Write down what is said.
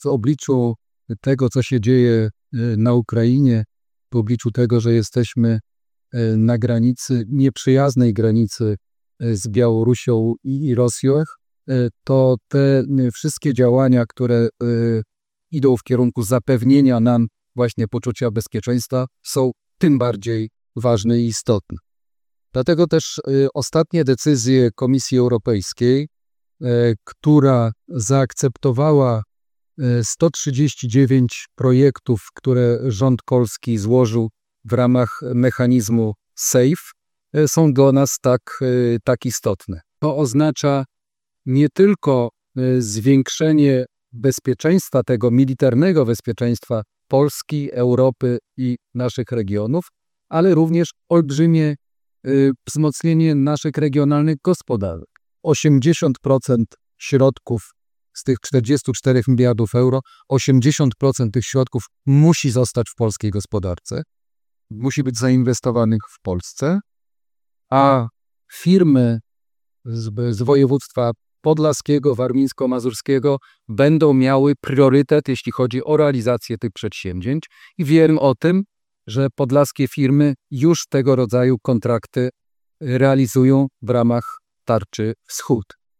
w obliczu tego, co się dzieje na Ukrainie, w obliczu tego, że jesteśmy na granicy, nieprzyjaznej granicy z Białorusią i Rosją, to te wszystkie działania, które idą w kierunku zapewnienia nam właśnie poczucia bezpieczeństwa, są tym bardziej ważne i istotne. Dlatego też ostatnie decyzje Komisji Europejskiej, która zaakceptowała 139 projektów, które rząd polski złożył w ramach mechanizmu SAFE, są dla nas tak istotne. To oznacza nie tylko zwiększenie bezpieczeństwa, tego militarnego bezpieczeństwa Polski, Europy i naszych regionów, ale również olbrzymie wzmocnienie naszych regionalnych gospodarek. 80% środków z tych 44 miliardów euro, 80% tych środków musi zostać w polskiej gospodarce, musi być zainwestowanych w Polsce, a firmy z województwa podlaskiego, warmińsko-mazurskiego będą miały priorytet, jeśli chodzi o realizację tych przedsięwzięć. I wiem o tym, że podlaskie firmy już tego rodzaju kontrakty realizują w ramach Tarczy Wschód.